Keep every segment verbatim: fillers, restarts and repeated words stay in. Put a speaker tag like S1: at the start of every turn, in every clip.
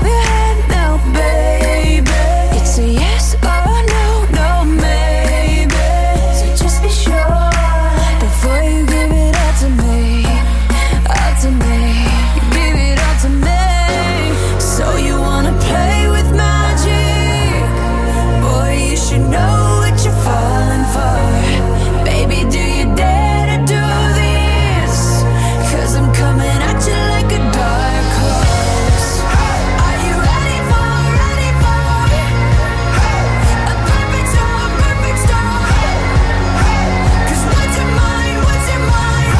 S1: of your head now, baby. It's a yes or no, no maybe. So just be sure before you give it all to me, all to me. Give it all to me. So you wanna play with magic? Boy, you should know what you're falling for. Baby, do you dare to do this? 'Cause I'm coming at you like a dark horse. Are you ready for, ready for a perfect storm, perfect storm? 'Cause what's in mind, what's in mind?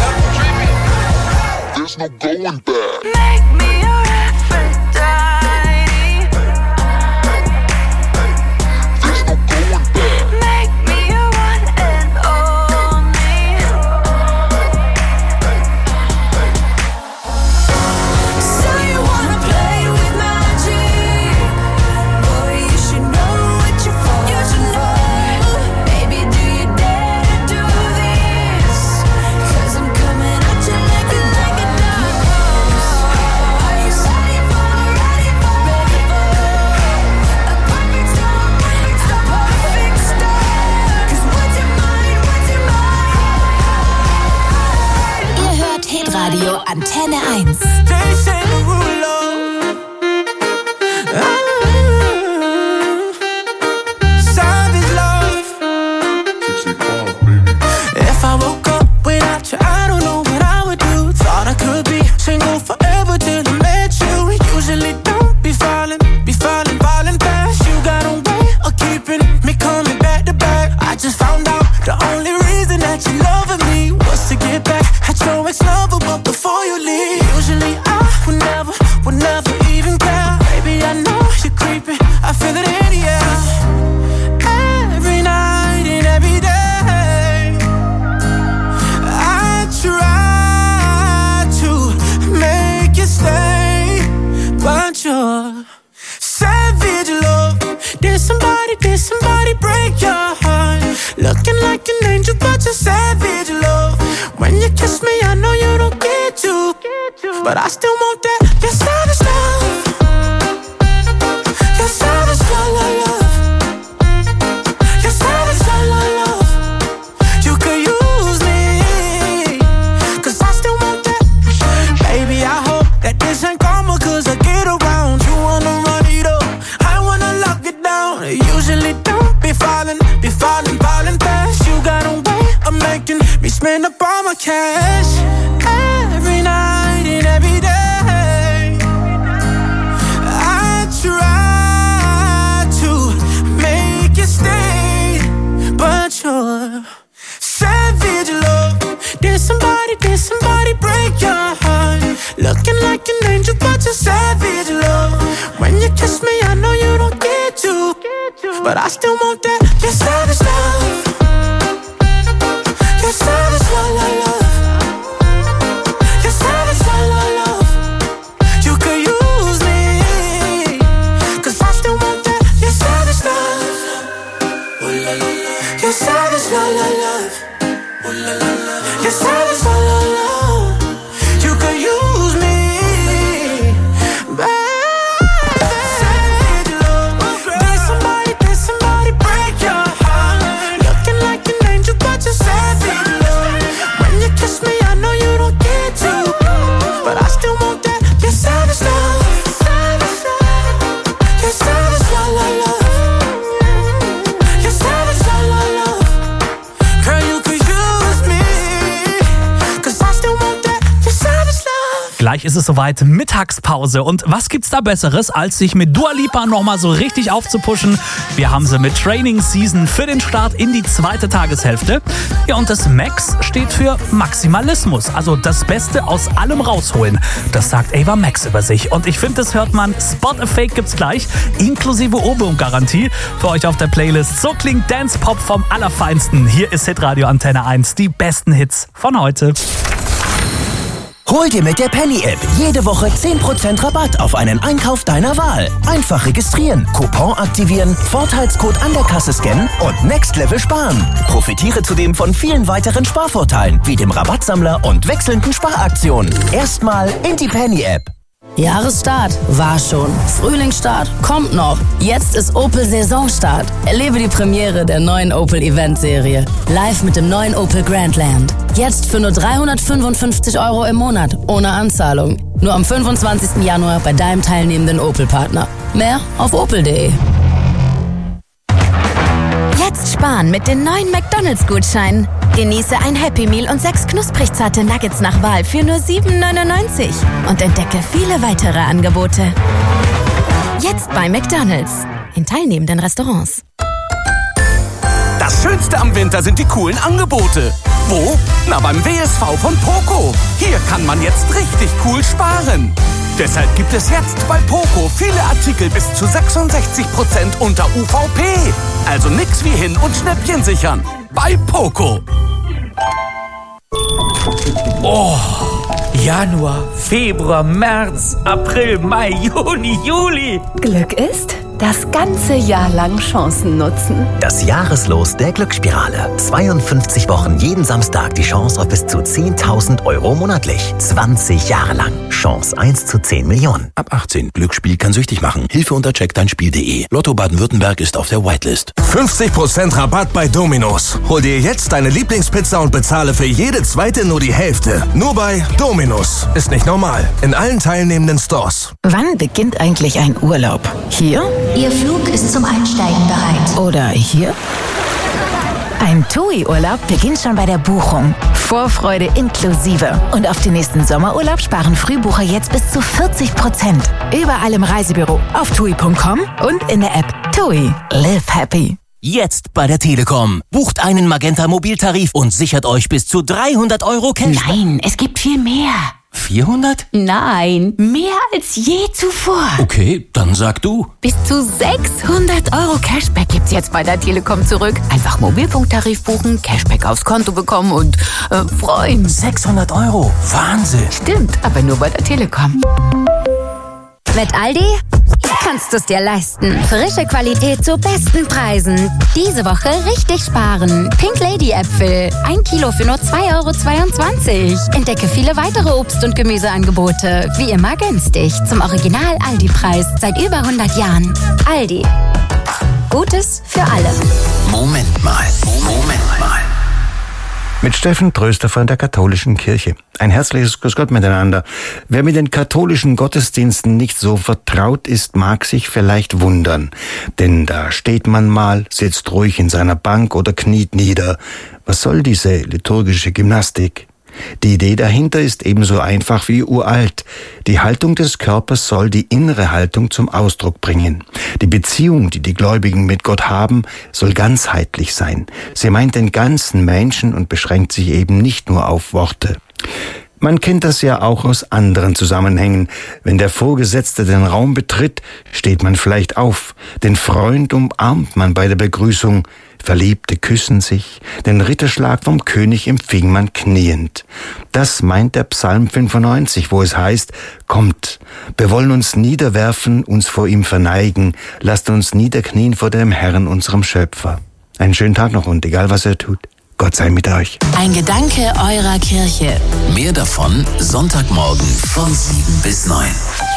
S2: There's no going back.
S1: Make me your Aphrodite.
S2: There's no going back.
S1: Make me your one and only. So you wanna play with magic? Boy, you should know what you're falling for. Baby, do you dare to do this? 'Cause I'm coming at you like a, like a dark horse. Are you ready for, ready for, ready for a perfect storm, perfect storm, perfect storm? 'Cause what's in mind, what's in mind?
S3: Ihr hört Hitradio Antenne eins.
S4: They say the rule of ah, savage love.
S2: sixty-five, baby.
S4: If I woke up without you, I don't know what I would do. Thought I could be single forever till I met you. Usually don't be falling, be falling, falling fast. You got a way of keeping me coming back to back. I just found out the only reason that you loving me was to get back at your ex-lover, but before you leave, usually I would never, would never even care. Baby, I know you're creeping, I feel it in the air. Every night and every day, I try to make you stay, but you're savage love. Did somebody, did somebody break your heart? Looking like an angel, but you're savage love. When you kiss me, I know you don't get to, but I still want that. Your savage love, your savage love, love, love. Your savage love, love, love. You could use me, 'cause I still want that. Baby, I hope that this ain't karma, 'cause I get around. You wanna run it up, I wanna lock it down. Usually don't be falling, be falling, falling fast. You got a way of making me spend up all my cash. Every night and every day, I try to make you stay, but you're savage love. Did somebody, did somebody break your heart? Looking like an angel, but you're savage love. When you kiss me, I know you don't get to, but I still want that. Your savage love, your savage love, love, love. Your savage love, love, love. You could use me, 'cause I still want that. Your savage love, your savage love, love, love. Your savage love, love, love. You could use me, baby. Savage love. Did somebody, did somebody break your heart? Looking like an angel, but you're savage love. When you kiss me, I know you don't get to, but I still want that. Your savage love, your savage love, love, love. Your savage love, love, love. Girl, you could use me, 'cause I still want that. Your savage love.
S5: Gleich ist es soweit, Mittagspause. Und was gibt's da Besseres, als sich mit Dua Lipa nochmal so richtig aufzupushen? Wir haben sie mit Training Season für den Start in die zweite Tageshälfte. Ja, und das Max steht für Maximalismus, also das Beste aus allem rausholen. Das sagt Ava Max über sich. Und ich finde, das hört man. Spot a Fake gibt's gleich, inklusive Ohrwurm-Garantie für euch auf der Playlist. So klingt Dance Pop vom Allerfeinsten. Hier ist Hitradio Antenne eins, die besten Hits von heute.
S6: Hol dir mit der Penny-App jede Woche zehn Prozent Rabatt auf einen Einkauf deiner Wahl. Einfach registrieren, Coupon aktivieren, Vorteilscode an der Kasse scannen und Next Level sparen. Profitiere zudem von vielen weiteren Sparvorteilen, wie dem Rabattsammler und wechselnden Sparaktionen. Erstmal in die Penny-App.
S7: Jahresstart war schon. Frühlingsstart kommt noch. Jetzt ist Opel Saisonstart. Erlebe die Premiere der neuen Opel Event-Serie. Live mit dem neuen Opel Grandland. Jetzt für nur dreihundertfünfundfünfzig Euro im Monat. Ohne Anzahlung. Nur am fünfundzwanzigsten Januar bei deinem teilnehmenden Opel-Partner. Mehr auf opel punkt de.
S3: Jetzt sparen mit den neuen McDonalds-Gutscheinen. Genieße ein Happy Meal und sechs knusprig zarte Nuggets nach Wahl für nur sieben neunundneunzig und entdecke viele weitere Angebote. Jetzt bei McDonalds. In teilnehmenden Restaurants.
S8: Das Schönste am Winter sind die coolen Angebote. Wo? Na, beim W S V von Poco. Hier kann man jetzt richtig cool sparen. Deshalb gibt es jetzt bei Poco viele Artikel bis zu sechsundsechzig Prozent unter U V P. Also nix wie hin und Schnäppchen sichern. Bei Poco.
S9: Oh, Januar, Februar, März, April, Mai, Juni, Juli.
S10: Glück ist, das ganze Jahr lang Chancen nutzen.
S6: Das Jahreslos der Glücksspirale. zweiundfünfzig Wochen jeden Samstag die Chance auf bis zu zehntausend Euro monatlich. zwanzig Jahre lang. Chance eins zu zehn Millionen.
S11: Ab achtzehn. Glücksspiel kann süchtig machen. Hilfe unter check dein Spiel punkt de. Lotto Baden-Württemberg ist auf der Whitelist.
S12: fünfzig Prozent Rabatt bei Domino's. Hol dir jetzt deine Lieblingspizza und bezahle für jede zweite nur die Hälfte. Nur bei Domino's. Ist nicht normal. In allen teilnehmenden Stores.
S13: Wann beginnt eigentlich ein Urlaub? Hier?
S14: Ihr Flug ist zum Einsteigen bereit.
S13: Oder hier? Ein TUI-Urlaub beginnt schon bei der Buchung. Vorfreude inklusive. Und auf den nächsten Sommerurlaub sparen Frühbucher jetzt bis zu vierzig Prozent. Überall im Reisebüro, auf tui punkt com und in der App. TUI. Live happy.
S15: Jetzt bei der Telekom. Bucht einen Magenta-Mobiltarif und sichert euch bis zu dreihundert Euro Cashback.
S13: Nein, es gibt viel mehr.
S15: vierhundert?
S13: Nein, mehr als je zuvor.
S15: Okay, dann sag du.
S13: Bis zu sechshundert Euro Cashback gibt's jetzt bei der Telekom zurück. Einfach Mobilfunktarif buchen, Cashback aufs Konto bekommen und äh, freuen.
S15: sechshundert Euro? Wahnsinn.
S13: Stimmt, aber nur bei der Telekom.
S3: Mit Aldi kannst du es dir leisten. Frische Qualität zu besten Preisen. Diese Woche richtig sparen. Pink Lady Äpfel. Ein Kilo für nur zwei Euro zweiundzwanzig. Entdecke viele weitere Obst- und Gemüseangebote. Wie immer günstig. Zum Original Aldi-Preis. Seit über hundert Jahren. Aldi. Gutes für alle.
S11: Moment mal. Moment mal.
S16: Mit Steffen Tröster von der katholischen Kirche. Ein herzliches Grüß Gott miteinander. Wer mit den katholischen Gottesdiensten nicht so vertraut ist, mag sich vielleicht wundern. Denn da steht man mal, sitzt ruhig in seiner Bank oder kniet nieder. Was soll diese liturgische Gymnastik? Die Idee dahinter ist ebenso einfach wie uralt. Die Haltung des Körpers soll die innere Haltung zum Ausdruck bringen. Die Beziehung, die die Gläubigen mit Gott haben, soll ganzheitlich sein. Sie meint den ganzen Menschen und beschränkt sich eben nicht nur auf Worte. Man kennt das ja auch aus anderen Zusammenhängen. Wenn der Vorgesetzte den Raum betritt, steht man vielleicht auf. Den Freund umarmt man bei der Begrüßung. Verliebte küssen sich. Den Ritterschlag vom König empfing man kniend. Das meint der Psalm fünfundneunzig, wo es heißt, kommt, wir wollen uns niederwerfen, uns vor ihm verneigen. Lasst uns niederknien vor dem Herrn, unserem Schöpfer. Einen schönen Tag noch und egal was ihr tut, Gott sei mit euch.
S7: Ein Gedanke eurer Kirche.
S11: Mehr davon Sonntagmorgen von sieben bis neun.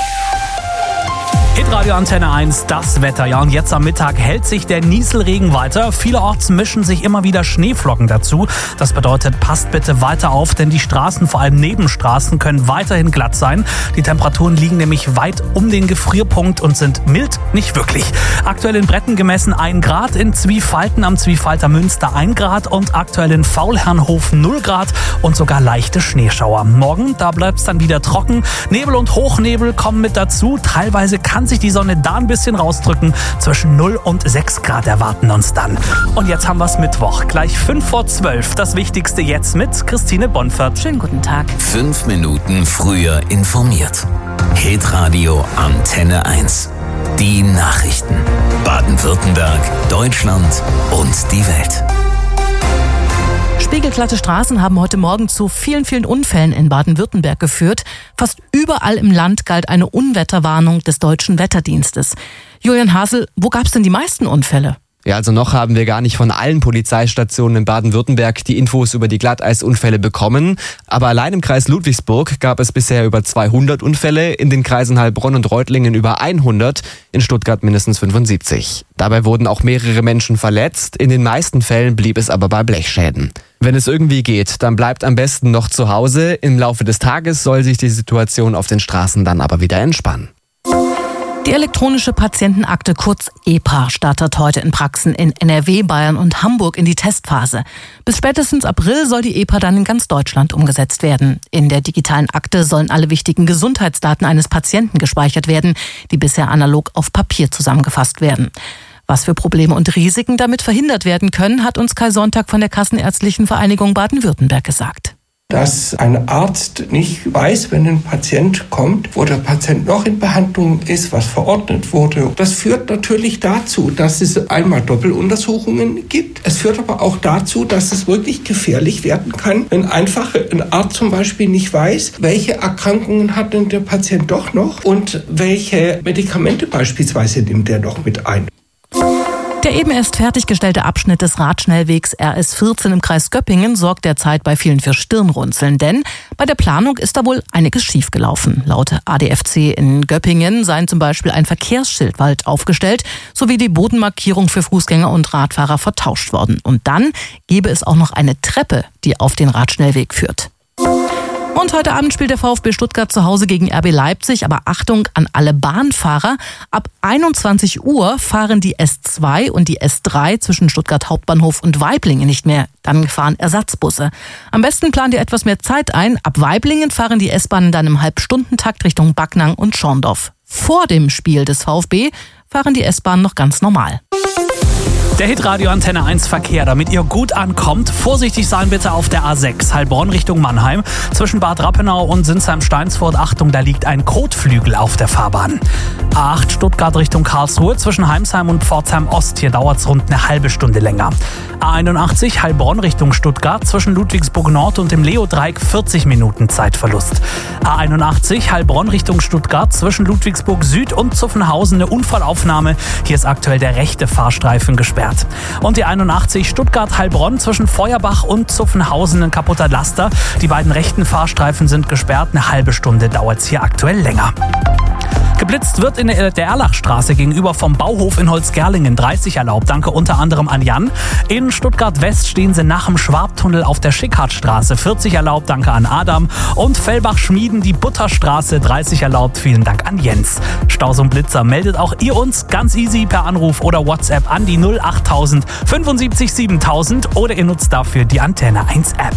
S5: Hitradio Antenne eins, das Wetter. Ja, und jetzt am Mittag hält sich der Nieselregen weiter. Vielerorts mischen sich immer wieder Schneeflocken dazu. Das bedeutet, passt bitte weiter auf, denn die Straßen, vor allem Nebenstraßen, können weiterhin glatt sein. Die Temperaturen liegen nämlich weit um den Gefrierpunkt und sind mild, nicht wirklich. Aktuell in Bretten gemessen ein Grad, in Zwiefalten am Zwiefalter Münster ein Grad und aktuell in Faulherrnhof null Grad und sogar leichte Schneeschauer. Morgen, da bleibt es dann wieder trocken. Nebel und Hochnebel kommen mit dazu. Teilweise kann sich die Sonne da ein bisschen rausdrücken. Zwischen null und sechs Grad erwarten uns dann. Und jetzt haben wir es Mittwoch. Gleich fünf vor zwölf. Das Wichtigste jetzt mit Christine Bonfert.
S7: Schönen guten Tag.
S11: Fünf Minuten früher informiert. Hitradio Antenne eins. Die Nachrichten. Baden-Württemberg, Deutschland und die Welt.
S17: Spiegelglatte Straßen haben heute Morgen zu vielen, vielen Unfällen in Baden-Württemberg geführt. Fast überall im Land galt eine Unwetterwarnung des Deutschen Wetterdienstes. Julian Hasel, wo gab es denn die meisten Unfälle?
S18: Ja, also noch haben wir gar nicht von allen Polizeistationen in Baden-Württemberg die Infos über die Glatteisunfälle bekommen. Aber allein im Kreis Ludwigsburg gab es bisher über zweihundert Unfälle, in den Kreisen Heilbronn und Reutlingen über hundert, in Stuttgart mindestens fünfundsiebzig. Dabei wurden auch mehrere Menschen verletzt, in den meisten Fällen blieb es aber bei Blechschäden. Wenn es irgendwie geht, dann bleibt am besten noch zu Hause. Im Laufe des Tages soll sich die Situation auf den Straßen dann aber wieder entspannen.
S17: Die elektronische Patientenakte, kurz E P A, startet heute in Praxen in N R W, Bayern und Hamburg in die Testphase. Bis spätestens April soll die E P A dann in ganz Deutschland umgesetzt werden. In der digitalen Akte sollen alle wichtigen Gesundheitsdaten eines Patienten gespeichert werden, die bisher analog auf Papier zusammengefasst werden. Was für Probleme und Risiken damit verhindert werden können, hat uns Kai Sonntag von der Kassenärztlichen Vereinigung Baden-Württemberg gesagt.
S19: Dass ein Arzt nicht weiß, wenn ein Patient kommt, wo der Patient noch in Behandlung ist, was verordnet wurde. Das führt natürlich dazu, dass es einmal Doppeluntersuchungen gibt. Es führt aber auch dazu, dass es wirklich gefährlich werden kann, wenn einfach ein Arzt zum Beispiel nicht weiß, welche Erkrankungen hat denn der Patient doch noch und welche Medikamente beispielsweise nimmt er noch mit ein.
S17: Der eben erst fertiggestellte Abschnitt des Radschnellwegs R S vierzehn im Kreis Göppingen sorgt derzeit bei vielen für Stirnrunzeln, denn bei der Planung ist da wohl einiges schiefgelaufen. Laut A D F C in Göppingen seien zum Beispiel ein Verkehrsschildwald aufgestellt sowie die Bodenmarkierung für Fußgänger und Radfahrer vertauscht worden. Und dann gäbe es auch noch eine Treppe, die auf den Radschnellweg führt. Und heute Abend spielt der VfB Stuttgart zu Hause gegen R B Leipzig. Aber Achtung an alle Bahnfahrer. Ab einundzwanzig Uhr fahren die S zwei und die S drei zwischen Stuttgart Hauptbahnhof und Waiblingen nicht mehr. Dann fahren Ersatzbusse. Am besten plant ihr etwas mehr Zeit ein. Ab Waiblingen fahren die S-Bahnen dann im Halbstundentakt Richtung Backnang und Schorndorf. Vor dem Spiel des VfB fahren die S-Bahnen noch ganz normal.
S5: Der Hitradio Antenne eins Verkehr, damit ihr gut ankommt. Vorsichtig sein bitte auf der A sechs, Heilbronn Richtung Mannheim. Zwischen Bad Rappenau und Sinsheim-Steinsfurt, Achtung, da liegt ein Kotflügel auf der Fahrbahn. A acht Stuttgart Richtung Karlsruhe, zwischen Heimsheim und Pforzheim Ost, hier dauert es rund eine halbe Stunde länger. A einundachtzig Heilbronn Richtung Stuttgart, zwischen Ludwigsburg Nord und dem Leo-Dreieck vierzig Minuten Zeitverlust. A einundachtzig Heilbronn Richtung Stuttgart, zwischen Ludwigsburg Süd und Zuffenhausen eine Unfallaufnahme. Hier ist aktuell der rechte Fahrstreifen gesperrt. Und die einundachtzig Stuttgart-Heilbronn zwischen Feuerbach und Zuffenhausen ein kaputter Laster. Die beiden rechten Fahrstreifen sind gesperrt. Eine halbe Stunde dauert es hier aktuell länger. Geblitzt wird in der Erlachstraße gegenüber vom Bauhof in Holzgerlingen. dreißig erlaubt, danke unter anderem an Jan. In Stuttgart-West stehen sie nach dem Schwabtunnel auf der Schickhartstraße. vierzig erlaubt, danke an Adam. Und Fellbach-Schmieden, die Butterstraße. dreißig erlaubt, vielen Dank an Jens. Staus und Blitzer meldet auch ihr uns ganz easy per Anruf oder WhatsApp an die null achttausend fünfundsiebzig siebentausend oder ihr nutzt dafür die Antenne eins App.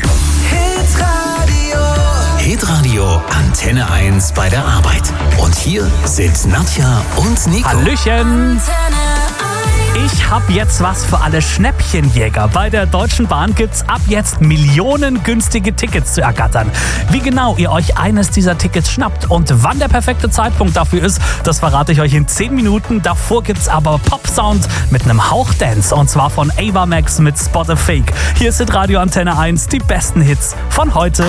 S20: Hitradio Antenne eins bei der Arbeit. Und hier sind Nadja und Nico.
S5: Hallöchen! Ich hab jetzt was für alle Schnäppchenjäger. Bei der Deutschen Bahn gibt's ab jetzt Millionen günstige Tickets zu ergattern. Wie genau ihr euch eines dieser Tickets schnappt und wann der perfekte Zeitpunkt dafür ist, das verrate ich euch in zehn Minuten. Davor gibt's aber Pop-Sound mit einem Hauchdance und zwar von Ava Max mit Spot a Fake. Hier ist Radio Antenne eins, die besten Hits von heute.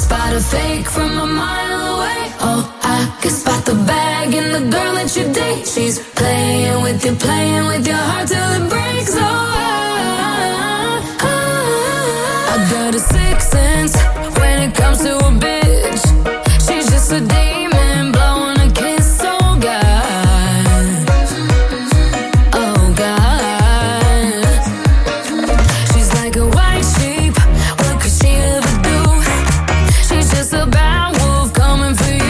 S1: Oh, I can spot the bag in the girl that you date. She's playing with you, playing with your heart till it breaks. Oh, I, I, I got a sixth sense when it comes to a bitch. She's just a demon blowing a kiss. Oh God, oh God. She's like a white sheep. What could she ever do? She's just a bad wolf coming for you.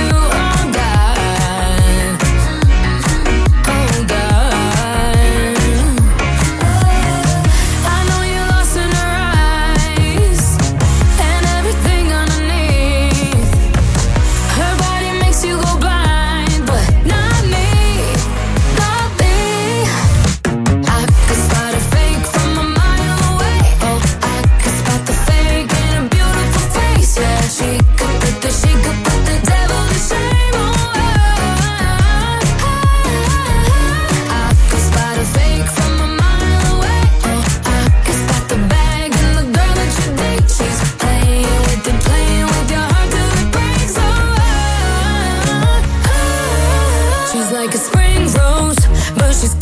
S1: She's like a spring rose, but she's